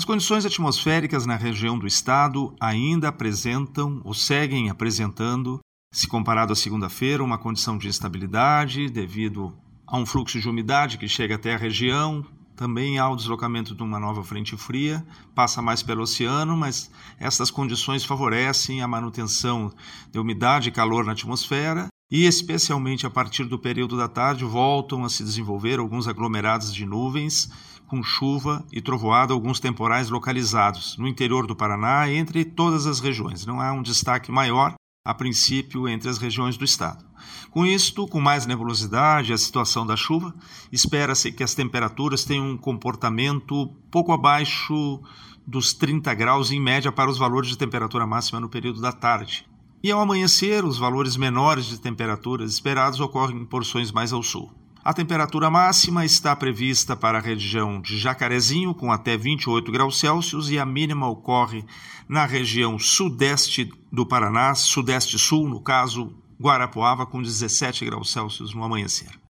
As condições atmosféricas na região do estado ainda apresentam ou seguem apresentando, se comparado à segunda-feira, uma condição de instabilidade devido a um fluxo de umidade que chega até a região, também há o deslocamento de uma nova frente fria, passa mais pelo oceano, mas essas condições favorecem a manutenção de umidade e calor na atmosfera e, especialmente a partir do período da tarde, voltam a se desenvolver alguns aglomerados de nuvens com chuva e trovoada, alguns temporais localizados no interior do Paraná, entre todas as regiões. Não há um destaque maior, a princípio, entre as regiões do estado. Com isto, com mais nebulosidade e a situação da chuva, espera-se que as temperaturas tenham um comportamento pouco abaixo dos 30 graus em média para os valores de temperatura máxima no período da tarde. E ao amanhecer, os valores menores de temperaturas esperados ocorrem em porções mais ao sul. A temperatura máxima está prevista para a região de Jacarezinho, com até 28 graus Celsius, e a mínima ocorre na região sudeste do Paraná, sudeste-sul, no caso Guarapuava, com 17 graus Celsius no amanhecer.